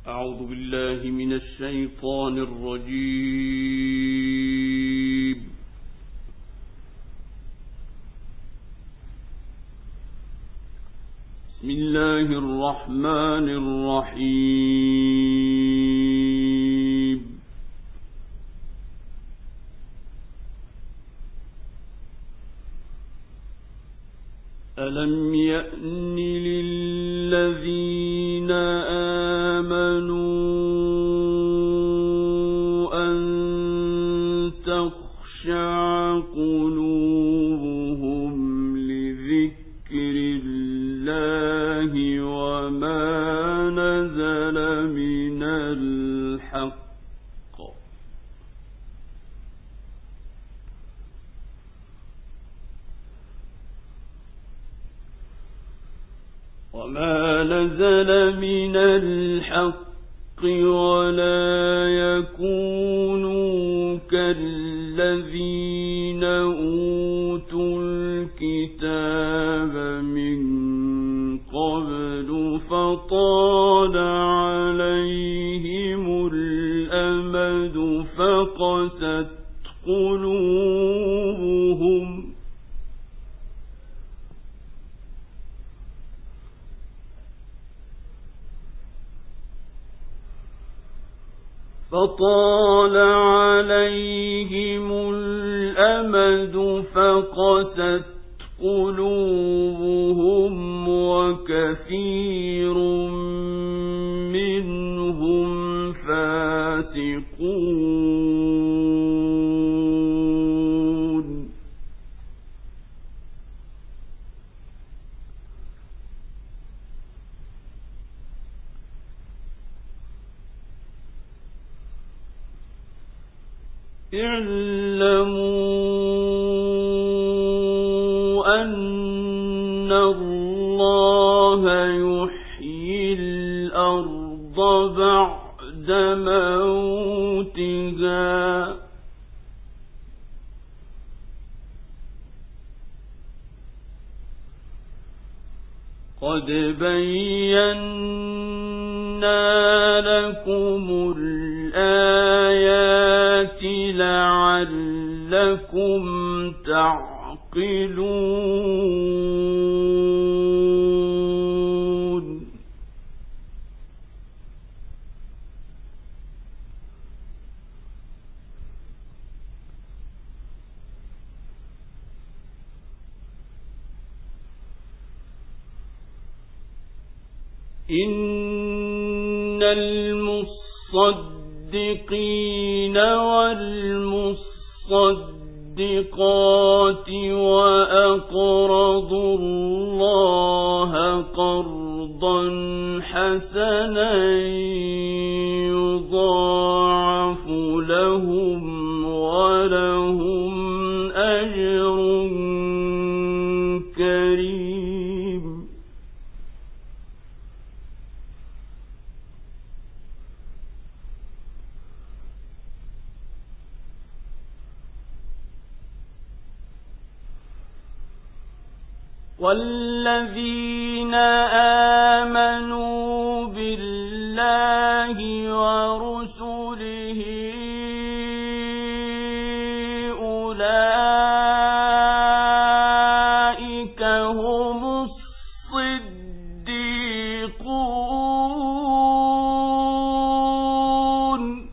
أعوذ بالله من الشيطان الرجيم. بسم الله الرحمن الرحيم. ألم يأن للذين آمنوا أن تخشع قلوبهم لذكر الله وما نزل من الحق ولا يكونوا كالذين أوتوا الكتاب من قبل فطال عليهم الأمد فقست قلوبهم وكثير منهم فاسقون. اعلموا أن الله يحيي الأرض بعد موتها قد بينا لكم الآيات لعلكم تعقلون. إن المصدقين والمصدقات وأقرضوا الله قرضا حسنا يضاعف لهم ولهم أجر كريم. والذين آمنوا بالله ورسله أولئك هم الصديقون.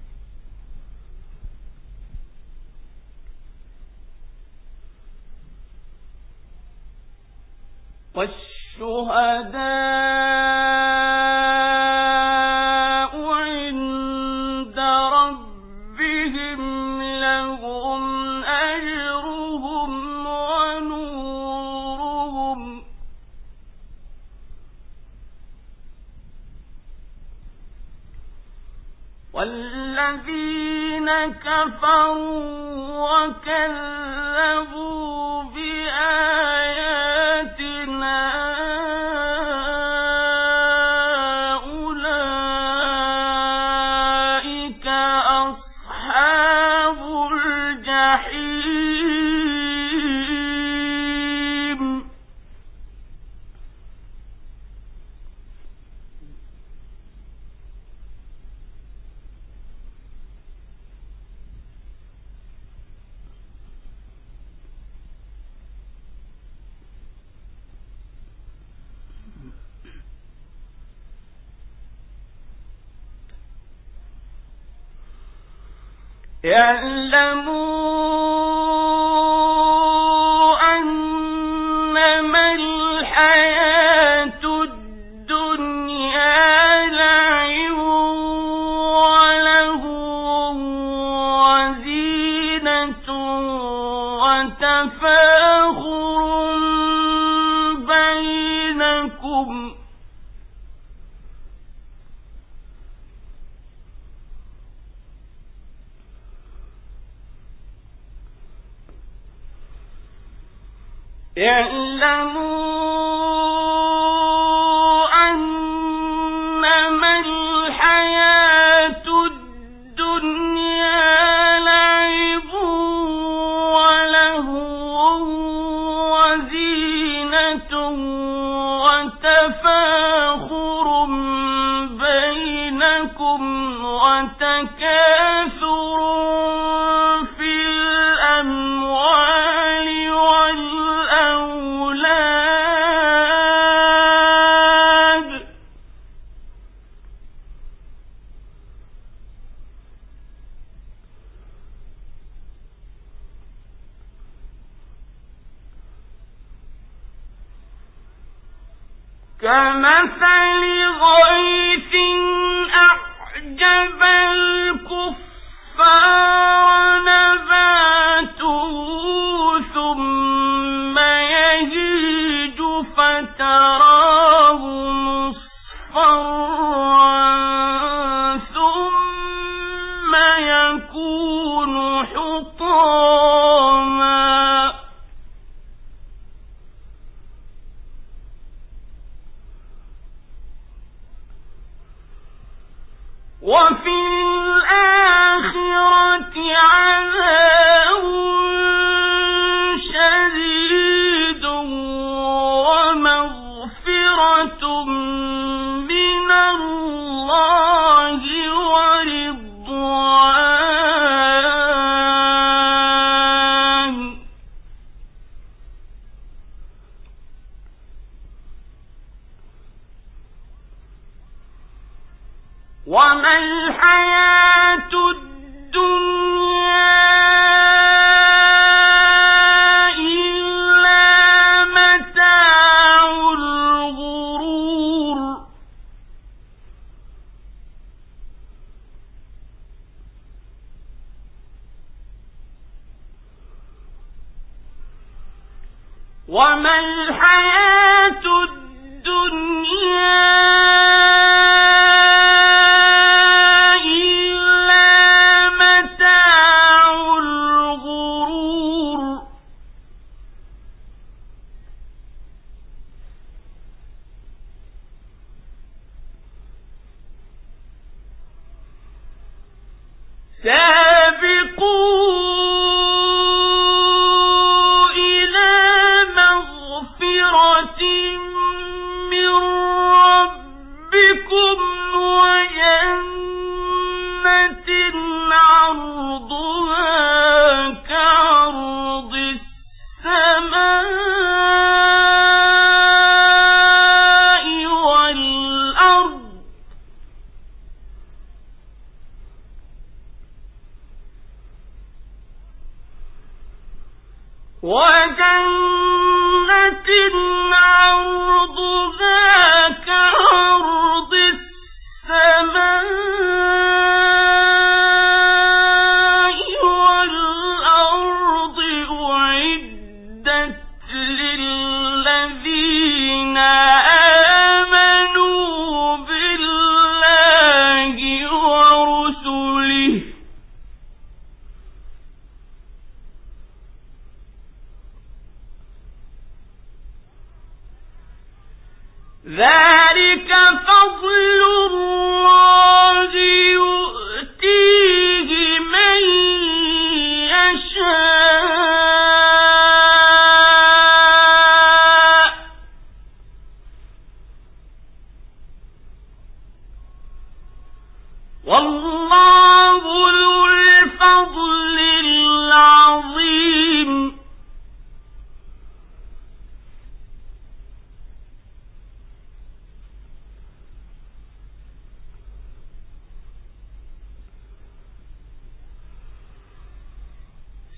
والشهداء عند ربهم لهم أجرهم ونورهم والذين كفروا وكذبوا بآياتنا أولئك أصحاب الجحيم. اعلموا أنما الحياة الدنيا لعب ولهو وزينة وتفاخر بينكم اعلموا أنما الحياة الدنيا لعب ولهو وزينة وتفاخر بينكم وتكاثر في الأموال والأولاد كمثل غيث أعجب الكفار نباته ثم يهيج فتراه مصفرا ثم يكون حطاما وفي الآخرة عذاب شديد ومغفرة من الله ورضوان وما الحياة الدنيا إلا متاع الغرور وما الحياة الدنيا سابقوا إلى مغفرة من ربكم وجنة عرضها كعرض السماء والأرض وجنة عرضها كعرض السماء والأرض أعدت للذين آمنوا بالله ورسله ذلك فضل الله يؤتيه من يشاء والله ذو الفضل العظيم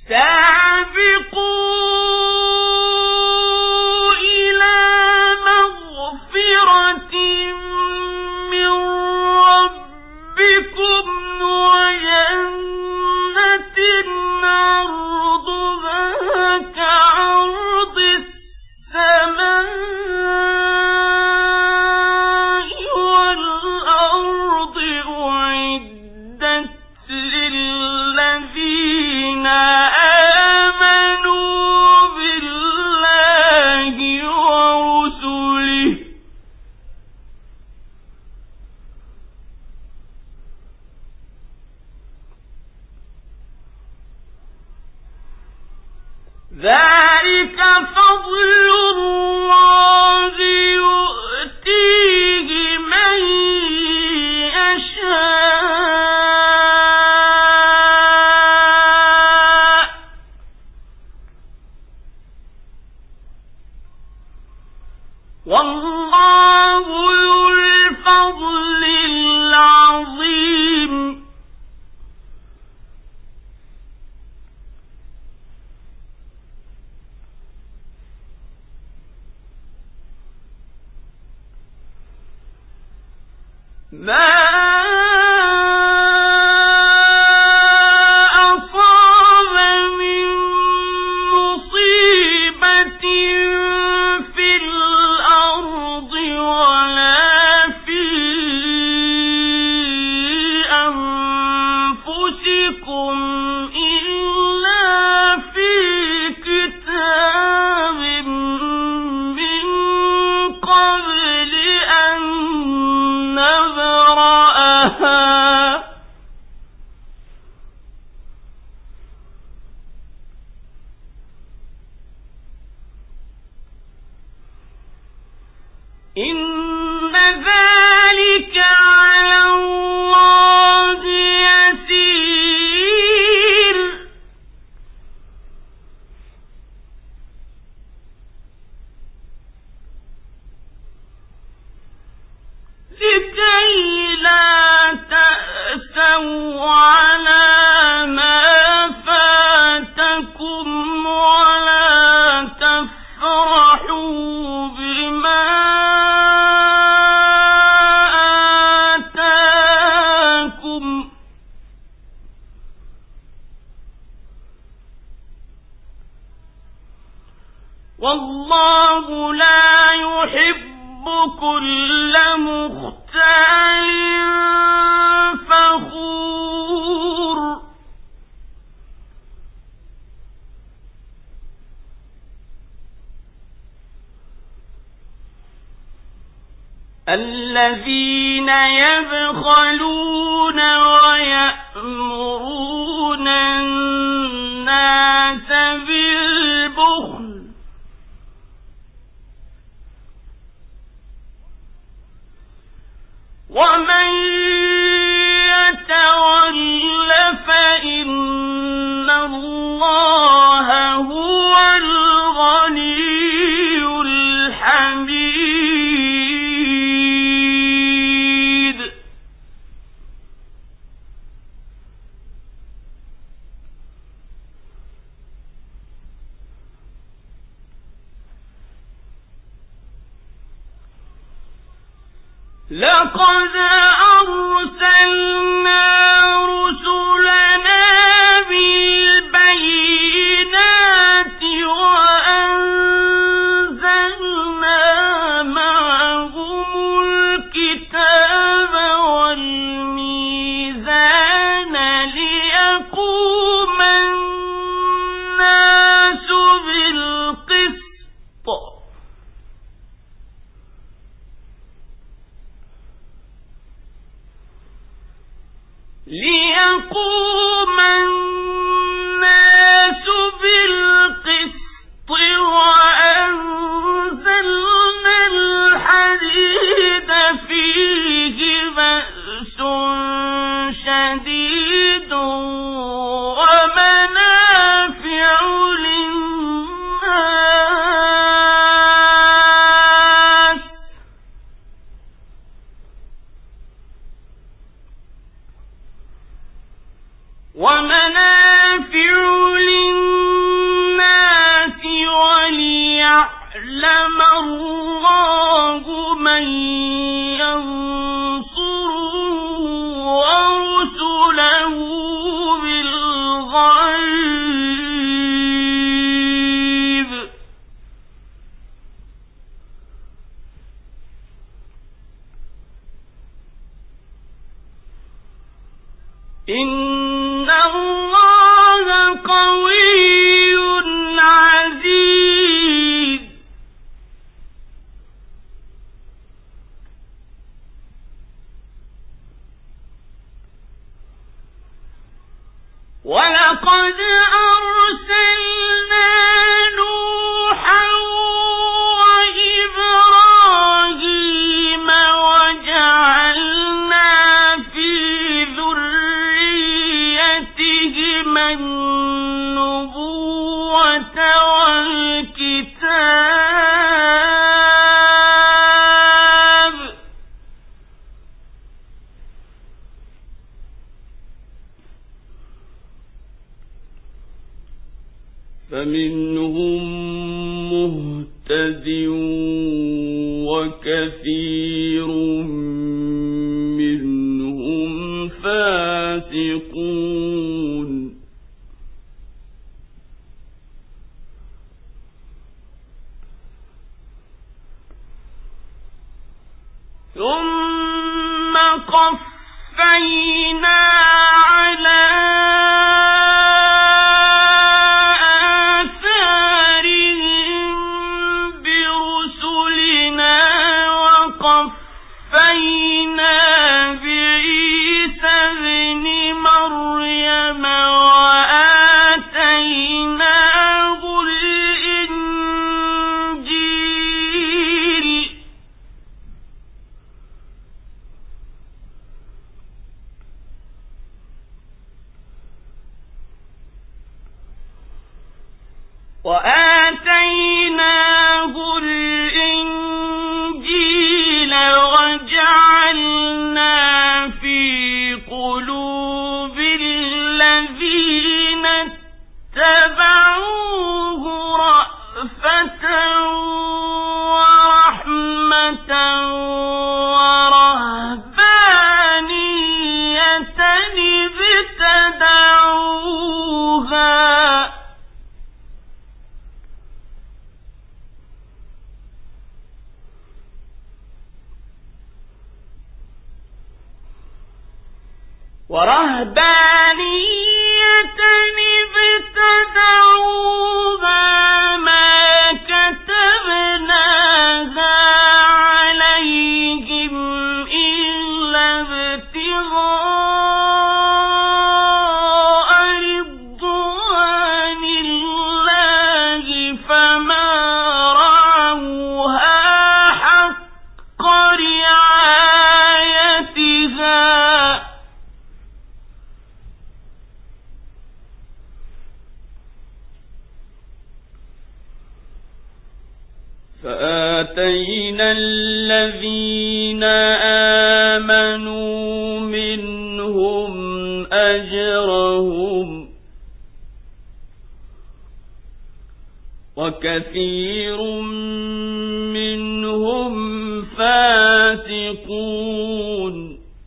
ذلك فضل الله يؤتيه من يشاء والله ذو الفضل العظيم. ما أصاب من مصيبة في الأرض ولا في أنفسكم إلا في كتاب من قبل أن نبرأها إن ذلك على الله يسير. لكي لا تأسوا على ما فاتكم ولا تفرحوا بما آتاكم والله لا يحب كل مختال فخور. الذين يبخلون ويأمرون الناس بالبخل ومن يتول فإن الله هو الغني الحميد. لقد أرسلنا رسلنا بالبينات وأنزلنا معهم الكتاب والميزان ليقوم الناس بالقسط وأنزلنا الحديد فيه بأس شديد ومنافع للناس ومنافع للناس لِيَعْلَمَ اللَّهُ مَن يَنصُرُهُ وَرُسُلَهُ بِالْغَيْبِ ۚ إِنَّ اللَّهَ قَوِيٌّ عَزِيزٌ. وَلَقَدْ أَرْسَلْنَا نُوحًا وَإِبْرَاهِيمَ وَجَعَلْنَا فِي ذُرِّيَّتِهِمَا النُّبُوَّةَ وَالْكِتَابَ ۖ فَمِنْهُم مُّهْتَدٍ وَكَثِيرٌ مِّنْهُمْ فَاسِقُونَ. ثُمَّ قَفَّيْنَا عَلَى وَآتَيْنَاهُ الْإِنْجِيلَ وَجَعَلْنَا فِي قُلُوبِ الَّذِينَ اتَّبَعُوهُ رَأْفَةً وَرَحْمَةً وَرَهْبَانِيَّةً ابْتَدَعُوهَا مَا كَتَبْنَاهَا عَلَيْهِمْ إِلَّا ابْتِغَاءَ رِضْوَانِ اللَّهِ فَمَا رَعَوْهَا حَقَّ رِعَايَتِهَا ۖ فَآتَيْنَا الَّذِينَ آمَنُوا مِنْهُمْ أَجْرَهُمْ ۖ وَكَثِيرٌ مِّنْهُمْ فَاسِقُونَ.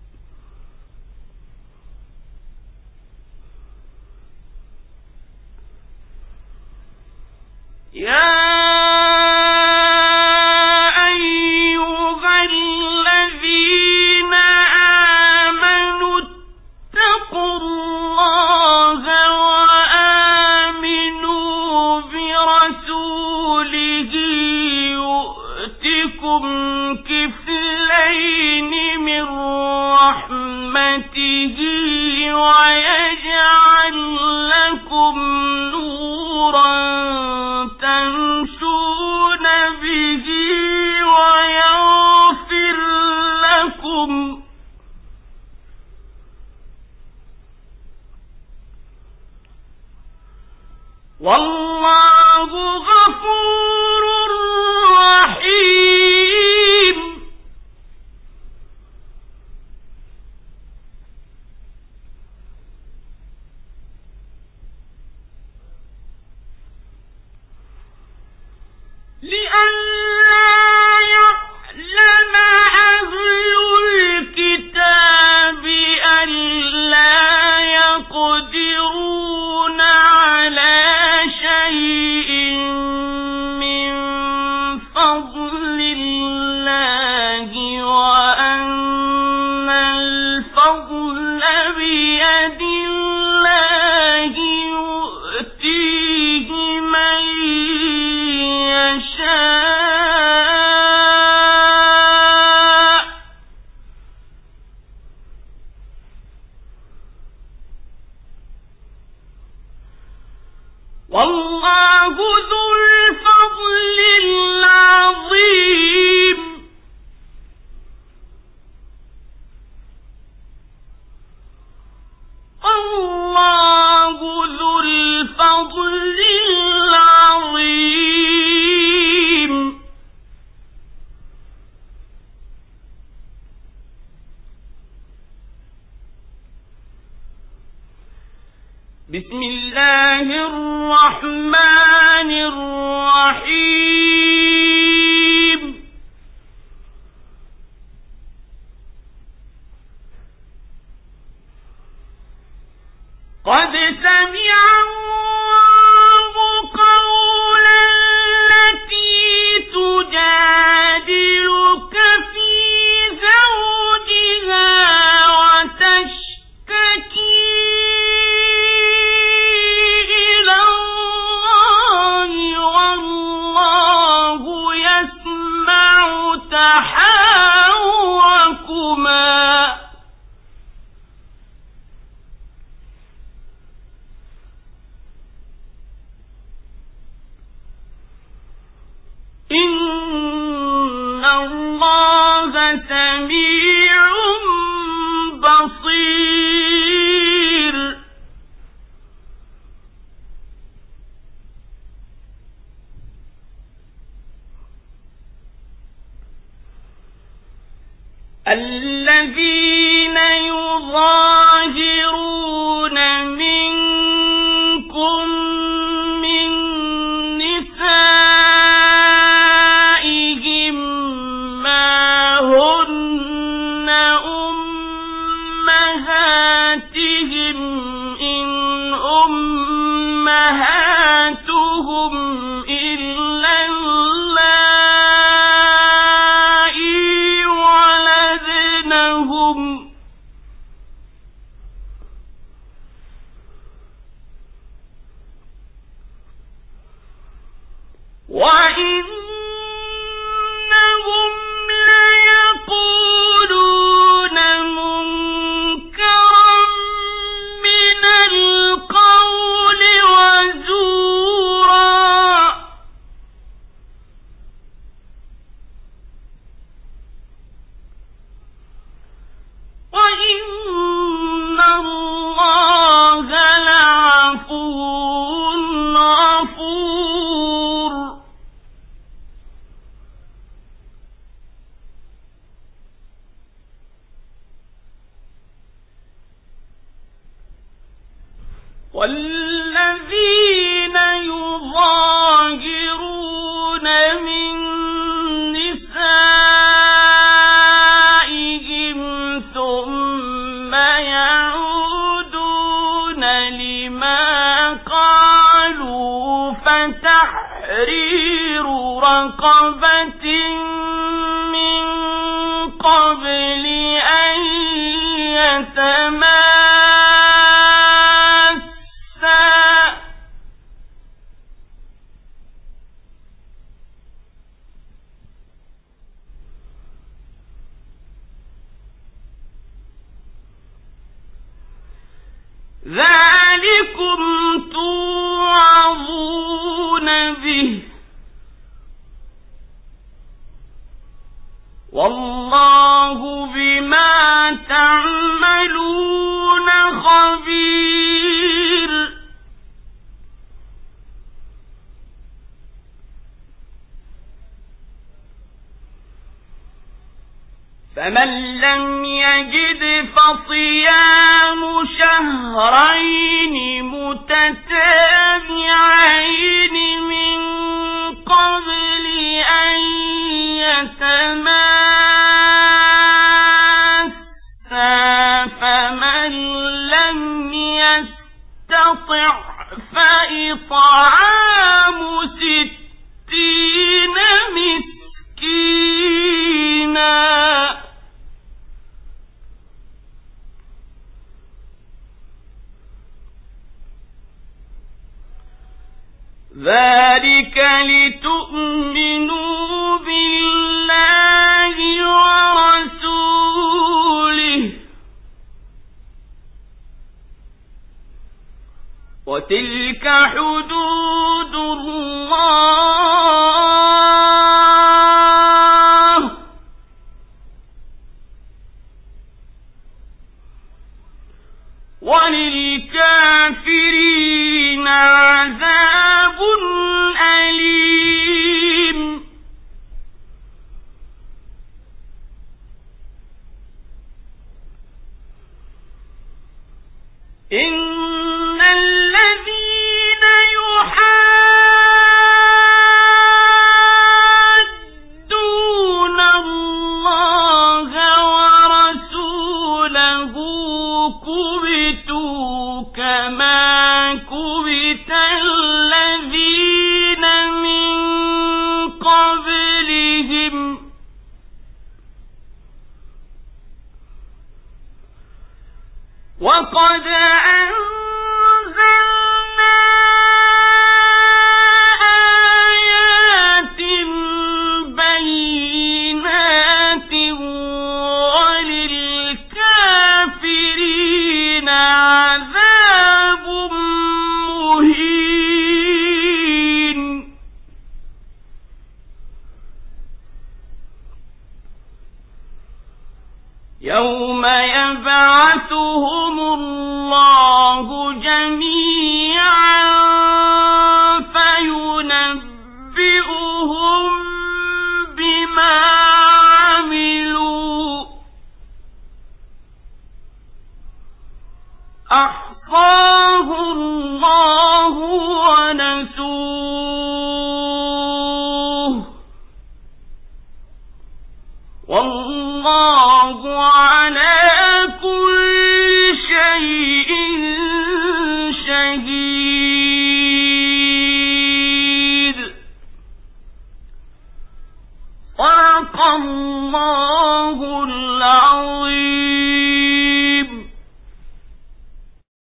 وَيَجْعَلْ لَكُمْ نُورًا تَمْشُونَ بِهِ وَيَغْفِرْ لَكُمْ ۚ وَاللَّهُ غَفُورٌ رَّحِيمٌ. لِأَنَّ بسم الله الرحمن الرحيم قد سمع الله قول التي تجادلك في زوجها وتشتكي إلى الله والله يسمع تحاوركما إن الله سميع بصير الذين يظاهرون منكم من نسائهم ما هن أمهاتهم إن أمهاتهم إلا اللائي ولدنهم وإنهم ليقولون منكرا من القول وزورا وإن الله لعفو غفور والذين يظاهرون من نسائهم ثم يعودون لما قالوا فتحرير رقبة من قبل أن يتماسا ذلكم توعظون به والله بما تعملون خبير فمن لم يجد فصيام شهرين متتابعين من قبل أن يتماسا فمن لم يستطع فإطعام 60 مسكينا ذلك لتؤمنوا بالله ورسوله وتلك حدود الله وللكافرين عذاب أليم إن وقد أنزلنا آيات بينات وللكافرين عذاب مهين يوم يبعثهم الله جميعا فينبئهم بما عملوا أحصاه الله ونسوه والله على كل شيء شهيد. صدق الله